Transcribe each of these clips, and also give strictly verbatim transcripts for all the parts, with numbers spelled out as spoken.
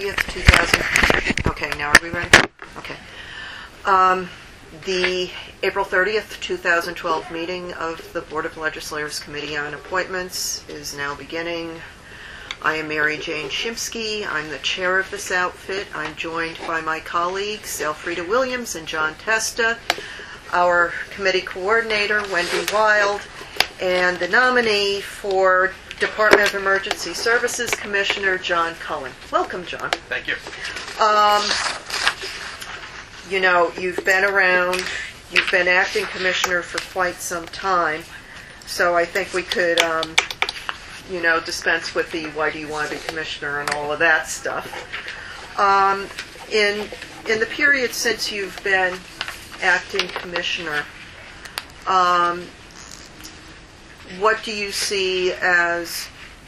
thirtieth, two thousand... Okay, now are we ready? Okay. Um, the April thirtieth, two thousand twelve meeting of the Board of Legislators Committee on Appointments is now beginning. I am Mary Jane Shimsky. I'm the chair of this outfit. I'm joined by my colleagues, Elfrida Williams and John Testa, our committee coordinator, Wendy Wild, and the nominee for Department of Emergency Services Commissioner, John Cullen. Welcome, John. Thank you. Um, you know, you've been around, you've been acting commissioner for quite some time, so I think we could, um, you know, dispense with the why do you want to be commissioner and all of that stuff. Um, in in the period since you've been acting commissioner, um, what do you see as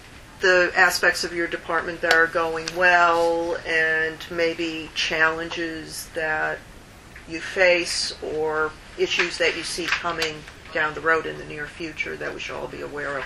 the aspects of your department that are going well, and maybe challenges that you face or issues that you see coming down the road in the near future that we should all be aware of?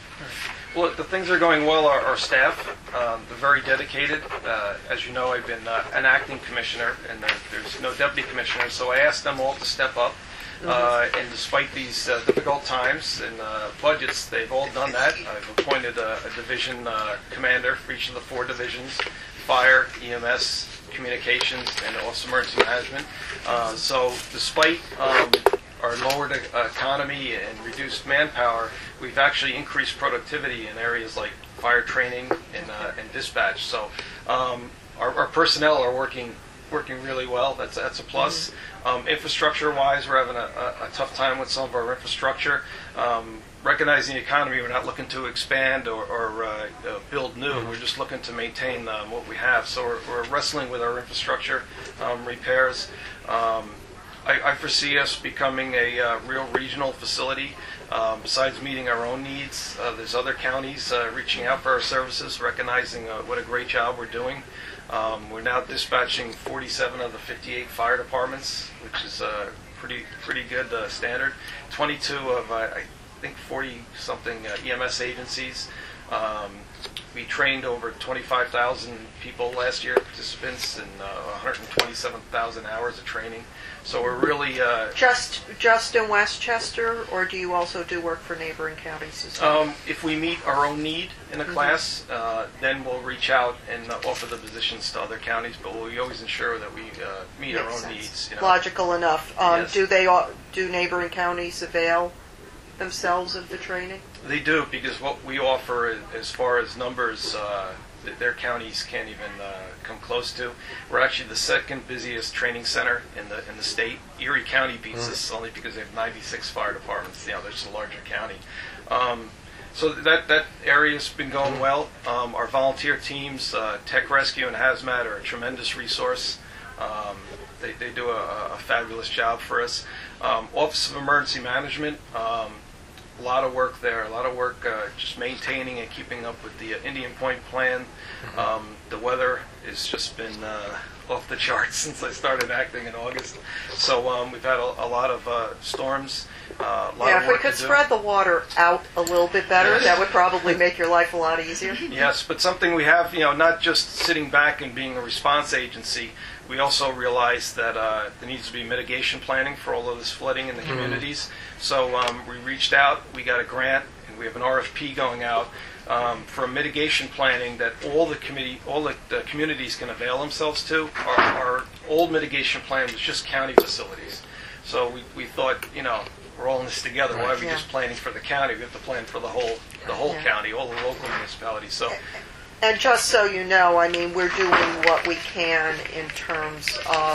Well, the things that are going well are our staff. Um, they're very dedicated. Uh, as you know, I've been uh, an acting commissioner, and there, there's no deputy commissioner, so I asked them all to step up. Uh, and despite these uh, difficult times and uh, budgets, they've all done that. I've appointed a, a division uh, commander for each of the four divisions: fire, E M S, communications, and Office of Emergency Management. Uh, so despite um, our lowered uh, economy and reduced manpower, we've actually increased productivity in areas like fire training and, uh, and dispatch. So um, our, our personnel are working working really well. That's that's a plus. Mm-hmm. Um, infrastructure-wise, we're having a, a, a tough time with some of our infrastructure. Um, recognizing the economy, we're not looking to expand or, or uh, uh, build new. Mm-hmm. We're just looking to maintain um, what we have. So we're, we're wrestling with our infrastructure um, repairs. Um, I, I foresee us becoming a uh, real regional facility. Um, besides meeting our own needs, uh, there's other counties uh, reaching out for our services, recognizing uh, what a great job we're doing. Um, we're now dispatching forty-seven of the fifty-eight fire departments, which is a pretty pretty good uh, standard. twenty-two of, uh, I think, forty-something uh, E M S agencies. Um, we trained over twenty-five thousand people last year, participants, and uh, one hundred twenty-seven thousand hours of training. So we're really... Uh, just just in Westchester, or do you also do work for neighboring counties as well? Um, if we meet our own need in a mm-hmm. class, uh, then we'll reach out and uh, offer the positions to other counties, but we always ensure that we uh, meet Makes our own sense. needs. You know. Logical enough. Um, yes. Do they all, do neighboring counties avail themselves of the training? They do, because what we offer as far as numbers, uh, their counties can't even uh, come close to. We're actually the second busiest training center in the in the state. Erie County beats mm. us only because they have ninety-six fire departments. You know, they're just a larger county. Um, so that that area's been going well. Um, our volunteer teams, uh, Tech Rescue and Hazmat, are a tremendous resource. Um, they they do a, a fabulous job for us. Um, Office of Emergency Management. Um, A lot of work there, a lot of work uh, just maintaining and keeping up with the uh, Indian Point plan. Mm-hmm. Um, the weather has just been uh, off the charts since I started acting in August. So um, we've had a, a lot of uh, storms, uh, a lot yeah, of if we work could to spread do. the water out a little bit better, that would probably make your life a lot easier. Yes, but something we have, you know, not just sitting back and being a response agency. We also realize that uh, there needs to be mitigation planning for all of this flooding in the mm-hmm. communities. So um, we reached out, we got a grant, and we have an R F P going out um, for mitigation planning that all the committee, all the, the communities can avail themselves to. Our, our old mitigation plan was just county facilities. So we, we thought, you know, we're all in this together. Why are we yeah. just planning for the county? We have to plan for the whole the whole yeah. county, all the local municipalities. So. And just so you know, I mean, we're doing what we can in terms of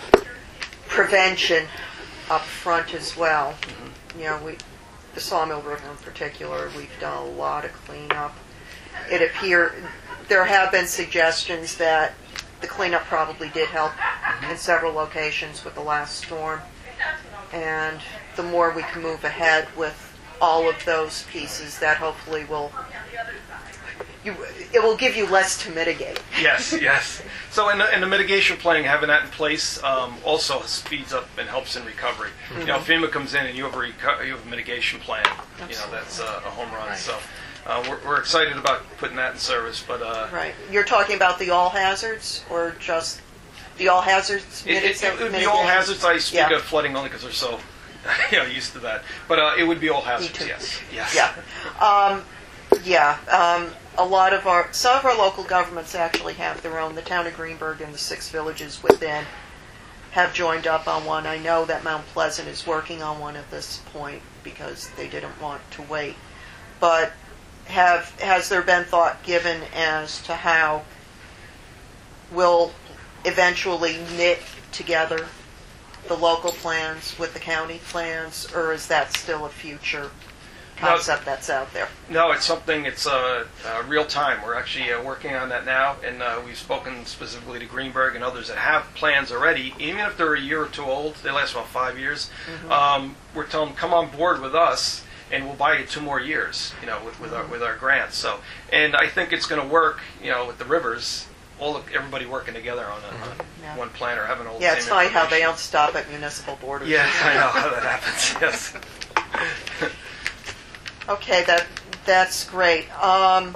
prevention up front as well. Mm-hmm. You know, we, the Sawmill River in particular, we've done a lot of cleanup. It appear there have been suggestions that the cleanup probably did help mm-hmm. in several locations with the last storm. And the more we can move ahead with all of those pieces, that hopefully will... You, it will give you less to mitigate. Yes, yes. So in the, in the mitigation planning, having that in place um, also speeds up and helps in recovery. Mm-hmm. You know, FEMA comes in and you have a reco- you have a mitigation plan. Absolutely. You know, that's uh, a home run. Right. So uh, we're, we're excited about putting that in service. But uh, Right. You're talking about the all hazards or just the all hazards? it, it, it would be all hazards. I speak Yeah. of flooding only because we're so you know, used to that. But uh, it would be all hazards. too. Yes. Yes. Yeah. Um, yeah. Um, a lot of our, some of our local governments actually have their own. The town of Greenberg and the six villages within have joined up on one. I know that Mount Pleasant is working on one at this point because they didn't want to wait. But have has there been thought given as to how we'll eventually knit together the local plans with the county plans, or is that still a future concept that's out there? No, it's something, it's uh, uh, real time. We're actually uh, working on that now, and uh, we've spoken specifically to Greenberg and others that have plans already, even if they're a year or two old, they last about five years. Mm-hmm. Um, we're telling them, come on board with us, and we'll buy you two more years, you know, with, with, our, with our grants. So, and I think it's going to work, you know, with the rivers, all of, everybody working together on, a, on Yeah. one plan or having all the Yeah, same it's funny how they information. don't stop at municipal borders. Yeah, I know how that happens, yes. Okay, that that's great. Um,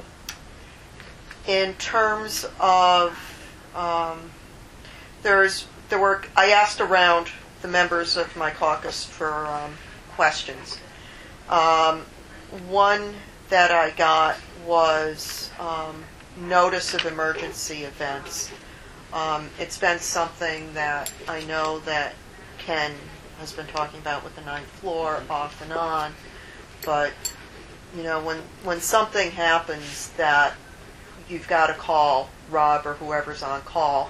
in terms of um, there's there were I asked around the members of my caucus for um, questions. Um, one that I got was um, notice of emergency events. Um, it's been something that I know that Ken has been talking about with the ninth floor off and on, but you know, when when something happens that you've got to call Rob or whoever's on call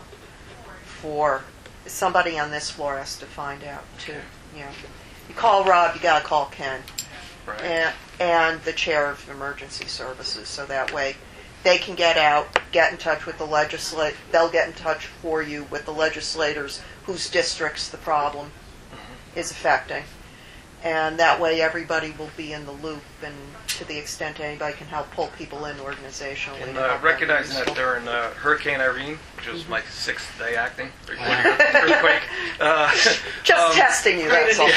for, somebody on this floor has to find out too. You know, you call Rob, you got to call Ken, Right. and, and the chair of emergency services, so that way they can get out, get in touch with the legislate. They'll get in touch for you with the legislators whose districts the problem is affecting. And that way everybody will be in the loop, and to the extent anybody can help pull people in organizationally. And to uh, help them recognizing that useful. during uh, Hurricane Irene, which was my sixth day acting, recording an earthquake. Uh, Just um, testing you, that's all.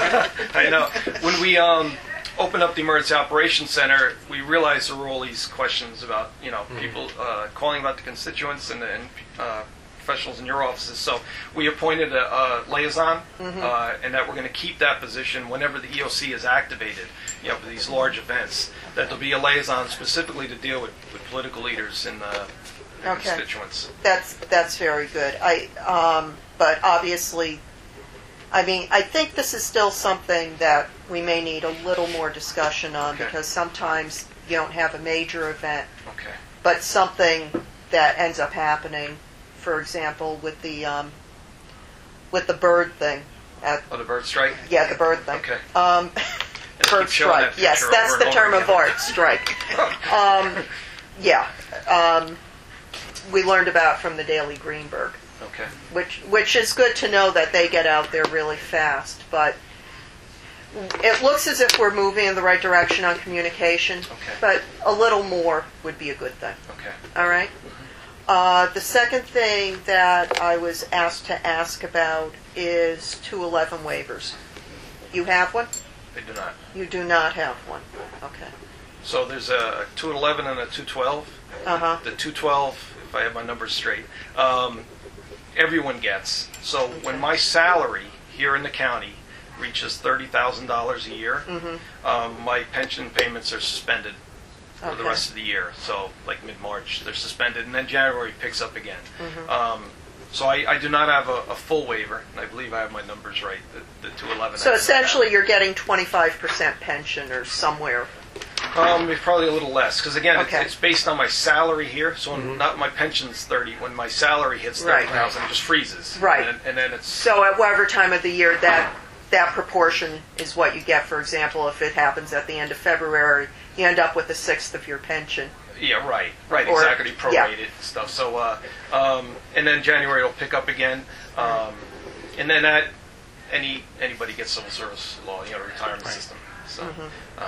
I know. When we um, opened up the Emergency Operations Center, we realized there were all these questions about, you know, people uh, calling about the constituents and, and uh, professionals in your offices. So we appointed a, a liaison, Mm-hmm. uh, and that we're going to keep that position whenever the E O C is activated, you know, for these large events, that there'll be a liaison specifically to deal with, with political leaders and uh, their Okay. constituents. That's that's very good. I um, but obviously, I mean, I think this is still something that we may need a little more discussion on, Okay. because sometimes you don't have a major event, Okay. but something that ends up happening. For example, with the um, with the bird thing. At, Oh, the bird strike? yeah, the bird thing. Okay. Um, keep bird showing that strike. Yes, picture that's over the and term over of again. art. Strike. Um, yeah, um, we learned about from the Daily Greenberg, Okay. which which is good to know that they get out there really fast. But it looks as if we're moving in the right direction on communication. Okay. But a little more would be a good thing. Okay. All right. Uh, the second thing that I was asked to ask about is two eleven waivers. You have one? They do not. You do not have one. Okay. So there's a two eleven and a two twelve. Uh huh. The two twelve, if I have my numbers straight, um, everyone gets. So when my salary here in the county reaches thirty thousand dollars a year, Mm-hmm. um, my pension payments are suspended for the Okay. rest of the year. So like mid-March, they're suspended, and then January picks up again. Mm-hmm. Um, so I, I do not have a, a full waiver, and I believe I have my numbers right, the, the two eleven. So essentially, you're getting twenty-five percent pension or somewhere. Um, probably a little less, because again, Okay. it's, it's based on my salary here. So when not my pension's thirty. When my salary hits Right. thirty thousand, it just freezes. Right. And, and then it's So at whatever time of the year, that that proportion is what you get. For example, if it happens at the end of February, you end up with a sixth of your pension. yeah, right, right, Or- exactly, prorated yeah. and stuff. So uh, um, and then January it'll pick up again, um, and then that any anybody gets civil service law, you know, retirement system. So um,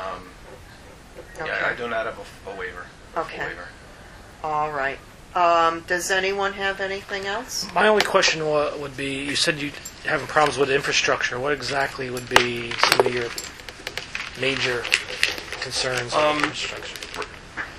Mm-hmm. Okay. yeah, I do not have a, a waiver. a full Okay. waiver. All right. Um, does anyone have anything else? My only question wa- would be, you said you having problems with infrastructure. What exactly would be some of your major concerns Um, with infrastructure?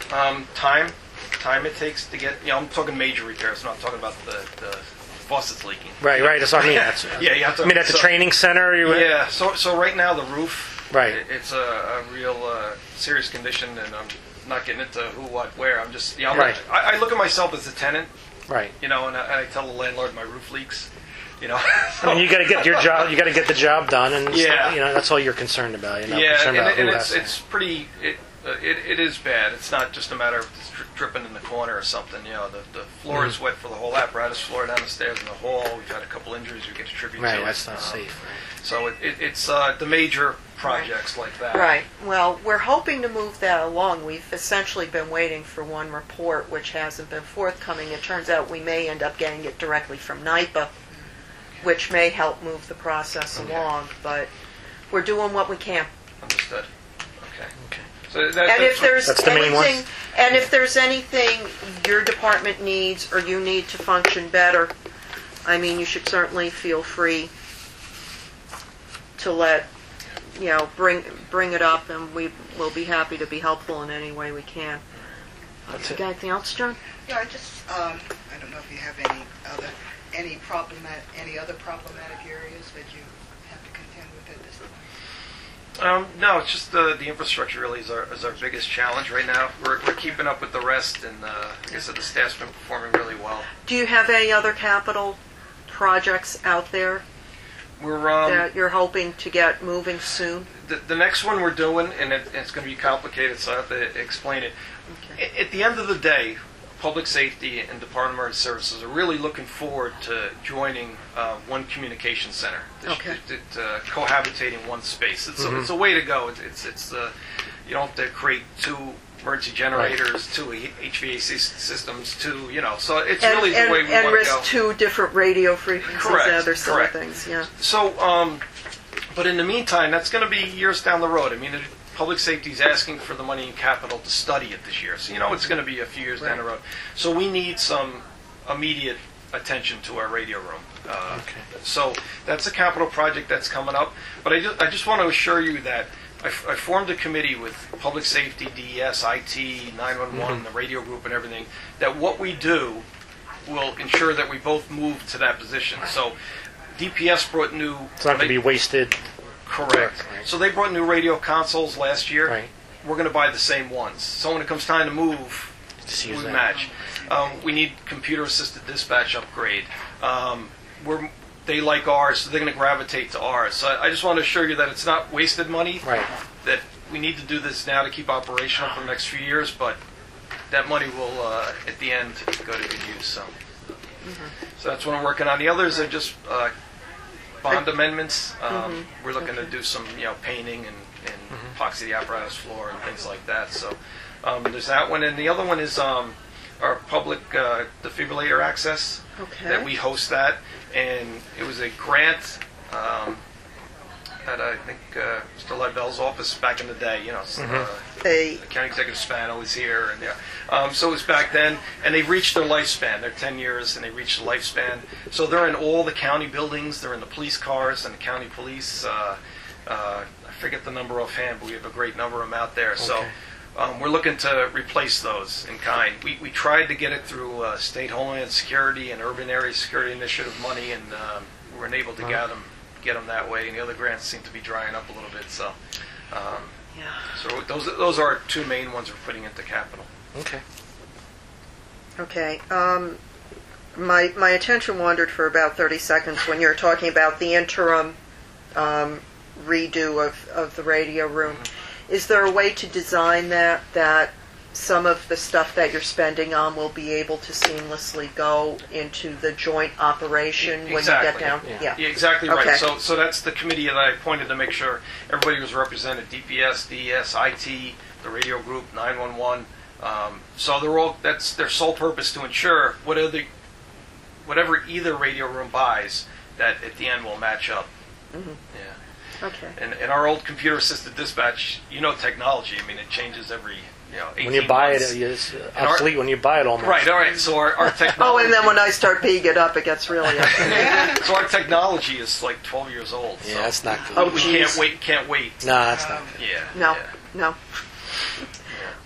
Um, time, time it takes to get, you know, I'm talking major repairs, I'm not talking about the, the faucets leaking. Right, right. That's what I mean. That's, Yeah, you have to. I mean, at the so- training center. You Yeah, so so right now the roof, Right. it- it's a, a real uh, serious condition, and I'm not getting into who, what, where. I'm just, you know, I'm Right. not- I, I look at myself as a tenant, Right. you know, and I, and I tell the landlord my roof leaks, you know. I mean, you got to get your job. You got to get the job done, and it's Yeah. not- you know that's all you're concerned about. You're not Yeah, concerned and, about and who it's has to- it's pretty. It, uh, it it is bad. It's not just a matter of just dri- dripping in the corner or something. You know, the the floor is Mm-hmm. wet for the whole apparatus floor down the stairs in the hall. We've had a couple injuries we get attributed Right, to. that's it. not Um, safe. So it, it, it's uh, the major projects like that. Right. Well, we're hoping to move that along. We've essentially been waiting for one report, which hasn't been forthcoming. It turns out we may end up getting it directly from NYPA, which may help move the process Okay. along. But we're doing what we can. Understood. Okay. Okay. So that, And that's if there's That's the main one? anything, and if there's anything your department needs or you need to function better, I mean, you should certainly feel free to let, you know, bring bring it up, and we will be happy to be helpful in any way we can. That's You it. got anything else, John? Yeah, I just, um, I don't know if you have any other, any problematic, any other problematic areas that you have to contend with at this point? Um, no, it's just the the infrastructure really is our is our biggest challenge right now. We're we're keeping up with the rest, and uh, like I said, the staff's been performing really well. Do you have any other capital projects out there We're um, that you're hoping to get moving soon? the, the next one we're doing, and it, it's going to be complicated, so I have to explain it. Okay. A- At the end of the day, public safety and Department of Emergency Services are really looking forward to joining uh, one communication center, Okay. It- it, uh, cohabitating one space. It's, Mhm. a, it's a way to go. It's it's, it's uh, you don't have to create two emergency generators, two H V A C systems, two you know. So it's And, really and, the way we and want to risk go. two different radio frequencies Correct, and other silly correct. things, yeah. So, um, but in the meantime, that's going to be years down the road. I mean, it, public safety is asking for the money in capital to study it this year. So, you know, it's going to be a few years down the road. So we need some immediate attention to our radio room. Uh, Okay. So that's a capital project that's coming up. But I just, I just want to assure you that I, f- I formed a committee with public safety, D E S, I T, nine one one, the radio group and everything, that what we do will ensure that we both move to that position. So D P S brought new... It's not going to be wasted. Correct. Right. So they brought new radio consoles last year. Right. We're going to buy the same ones. So when it comes time to move, Just we use that. match. Um, we need computer-assisted dispatch upgrade. Um, we're, they like ours, so they're going to gravitate to ours. So I, I just want to assure you that it's not wasted money. Right. That we need to do this now to keep operational for the next few years, but that money will, uh, at the end, go to good use. So, so that's what I'm working on. The others are just uh, bond amendments. Um, We're looking to do some, you know, painting and, and epoxy the apparatus floor and things like that. So um, there's that one, and the other one is um, our public uh, defibrillator access. Okay. That we host that, and it was a grant um, at I think uh, Mister Lidell's office back in the day. You know, s- uh, A, County Executive Spano was here, and yeah. Um, so it was back then, and they've reached their lifespan. They're ten years, and they reached the lifespan. So they're in all the county buildings. They're in the police cars and the county police. Uh, uh, I forget the number offhand, but we have a great number of them out there. So Okay. um, we're looking to replace those in kind. We we tried to get it through uh, State Homeland Security and Urban Area Security Initiative money, and um, we weren't able to get them get them that way. And the other grants seem to be drying up a little bit. So. Um, yeah. so those those are our two main ones we're putting into capital. Okay. Okay. Um, my my attention wandered for about thirty seconds when you were talking about the interim um, redo of, of the radio room. Is there a way to design that that some of the stuff that you're spending on will be able to seamlessly go into the joint operation when Exactly. you get down? Yeah. Yeah, exactly right. Okay. So so that's the committee that I appointed to make sure everybody was represented: D P S, D E S, I T, the radio group, nine one one. Um, so they're all that's their sole purpose to ensure whatever the, whatever either radio room buys, that at the end will match up. Mhm. Yeah. Okay. And and our old computer assisted dispatch, you know, technology. I mean, it changes every you know. When you eighteen buy months. it, it's And our- obsolete when you buy it almost. Right. All right. So our, our Oh, technology. and then when I start beating it up, it gets really upset. So our technology is like twelve years old. Yeah, so that's not good. Oh, we geez. can't wait. Can't wait. No, that's not Um, good. Yeah. No, yeah. no.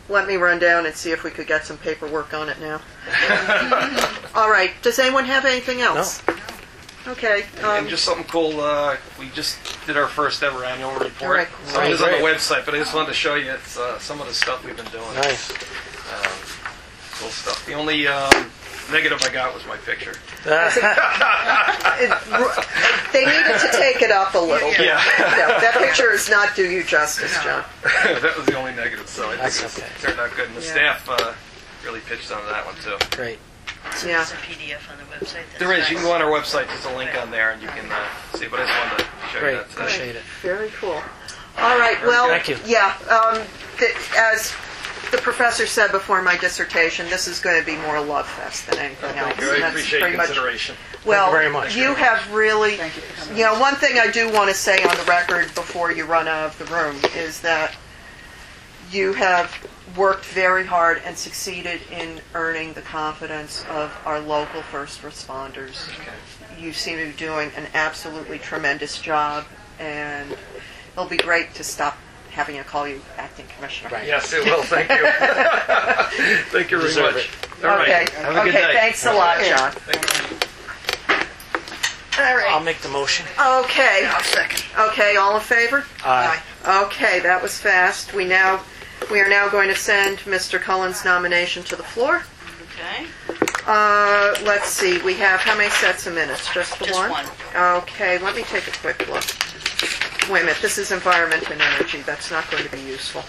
let me run down and see if we could get some paperwork on it now. All right. Does anyone have anything else? No. Okay. And Um, just something cool, uh, we just did our first ever annual report. All right. So it is on the Great. website, but I just wanted to show you it's, uh, some of the stuff we've been doing. Nice. Um, cool stuff. The only um, negative I got was my picture. it- they needed to take it up a little bit. Yeah. No, that picture does not do you justice, John. That was the only negative, so I think That's it's okay. turned out good. And the Yeah. staff uh, really pitched on that one, too. Great. So Yeah. there's a P D F on the website. That's There is. nice. You can go on our website. There's a link on there, and you can uh, see. But I just wanted to show you Great. that today. Appreciate it. Very cool. All right. Well, Thank you. yeah. Um, th- as the professor said before my dissertation, this is going to be more a love fest than anything else. Thank you. I And that's appreciate pretty much- consideration. Well, very much. you have really, Thank you for coming. you know, one thing I do want to say on the record before you run out of the room is that you have worked very hard and succeeded in earning the confidence of our local first responders. You seem to be doing an absolutely tremendous job, and it'll be great to stop having to call you acting commissioner. Right. Yes, it will. Thank you. Thank you very Deserve much. it. All right. Okay. Have a good okay. day. Thanks a lot, John. Thank you. All I'll right. make the motion. Okay. I'll second. Okay. All in favor? Aye. Okay, that was fast. We now, we are now going to send Mister Cullen's nomination to the floor. Okay. Uh, let's see, we have how many sets of minutes? Just the Just one? one. Okay, let me take a quick look. Wait a minute, this is environment and energy. That's not going to be useful.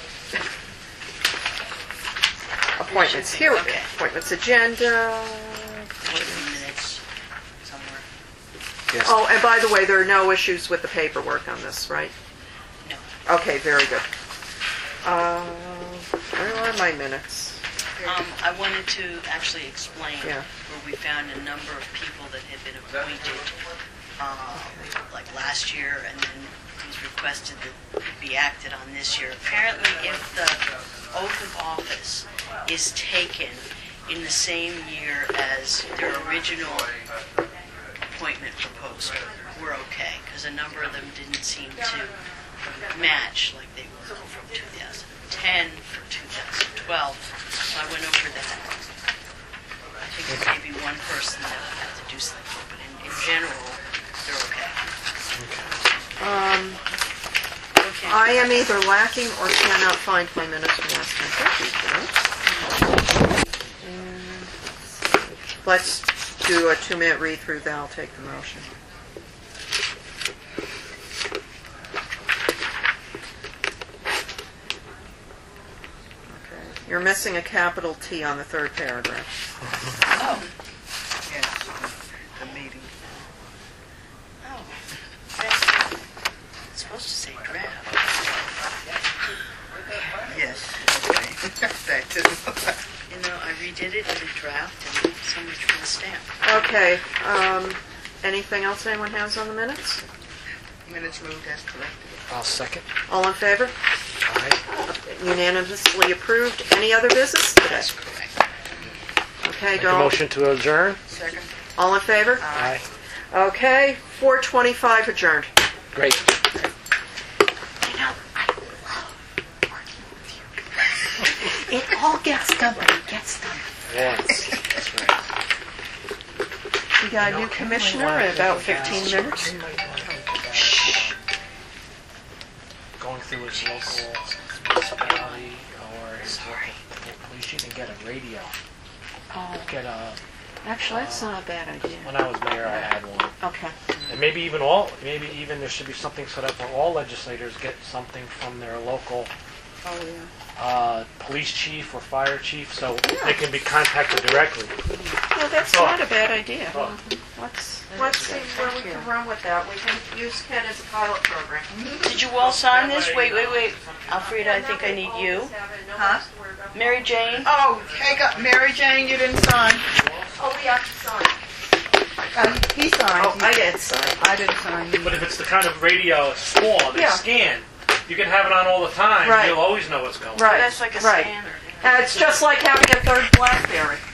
Appointments, here we go. Okay. Appointments agenda. Minutes somewhere. Yes. Oh, and by the way, there are no issues with the paperwork on this, right? No. Okay, very good. Uh, where are my minutes? Um, I wanted to actually explain Yeah. where we found a number of people that had been appointed, uh, like last year, and then it was requested that it be acted on this year. Apparently, if the oath of office is taken in the same year as their original appointment proposal, we're okay, because a number of them didn't seem to match, like they were from two thousand ten for two thousand twelve. So I went over that. I think there may be one person that would have to do something, but in, in general, they're okay. Um, Okay. I am either lacking or cannot find my minutes from last time. There we go. And let's do a two-minute read-through, then I'll take the motion. Okay. You're missing a capital T on the third paragraph. Oh, Yes, the meeting. oh. That's- It's supposed to say draft. Yes, okay. That too. You know, I redid it in the draft, and so much for the stamp. Okay. Um, anything else anyone has on the minutes? Minutes moved as corrected. I'll second. All in favor? Aye. Unanimously approved. Any other business today? That's correct. Okay, Make a don't. motion to adjourn. Second. All in favor? Aye. Okay, four twenty-five adjourned. Great. You know, I love working with you. It all gets done, but it gets done. Once. That's right. We got a new commissioner in about fifteen minutes. Going through his local municipality or his local police chief and get a radio. Oh, Get a. actually, that's not a bad idea. When I was mayor, I had one. Okay. And maybe even all, maybe even there should be something set up where all legislators get something from their local Oh, yeah. uh, police chief or fire chief, so they can be contacted directly. No, that's Oh. not a bad idea. Oh. Let's, let's see where we can run with that. We can use Ken as a pilot program. Did you all sign this? Wait, wait, wait. Alfreda, I think I need you. Huh? Mary Jane? Oh, hey, got Mary Jane, you didn't sign. Oh, we have to sign. Uh, he signed. Oh, I didn't sign. I didn't sign. But if it's the kind of radio it's small, they Yeah. scan, you can have it on all the time. Right. You'll always know what's going on. Right, That's like a right. scanner. And it's just like having a third BlackBerry.